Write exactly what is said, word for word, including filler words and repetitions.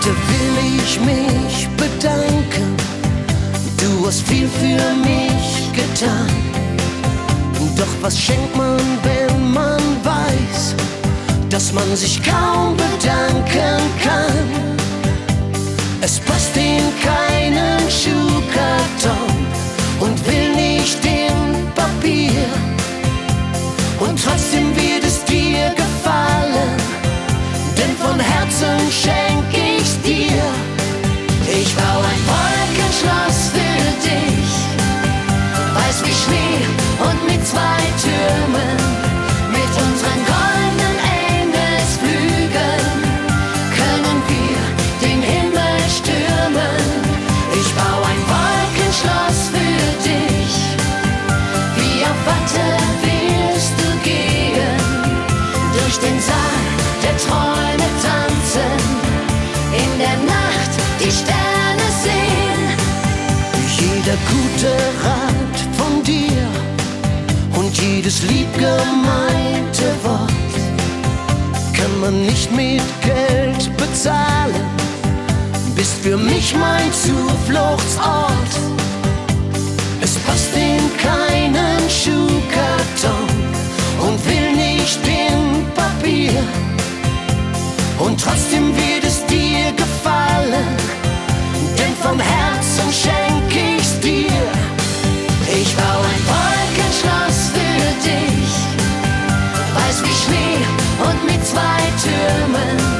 Heute will ich mich bedanken, du hast viel für mich getan. Doch was schenkt man, wenn man weiß, dass man sich kaum bedanken kann? Es passt in keinen Schuhkarton und will nicht in Papier. Und trotzdem wird es dir gefallen, denn von Herzen schenk ich's dir. Ich bau ein Wolkenschloss für dich, weiß wie Schnee und mit zwei Türmen, mit unseren goldenen Engelsflügeln können wir den Himmel stürmen. Ich bau ein Wolkenschloss für dich, wie auf Watte wirst du gehen, durch den Saal der Träume tanzen, in der Nacht die Sterne sehen. Jeder gute Rat von dir und jedes lieb gemeinte Wort kann man nicht mit Geld bezahlen, bist für mich mein Zufluchtsort. Es passt in keinen Schuhkarton und will nicht in Papier. Und trotzdem wird es dir gefallen, denn vom Herzen schenk ich's dir. Ich bau ein Wolkenschloss für dich, weiß wie Schnee und mit zwei Türmen,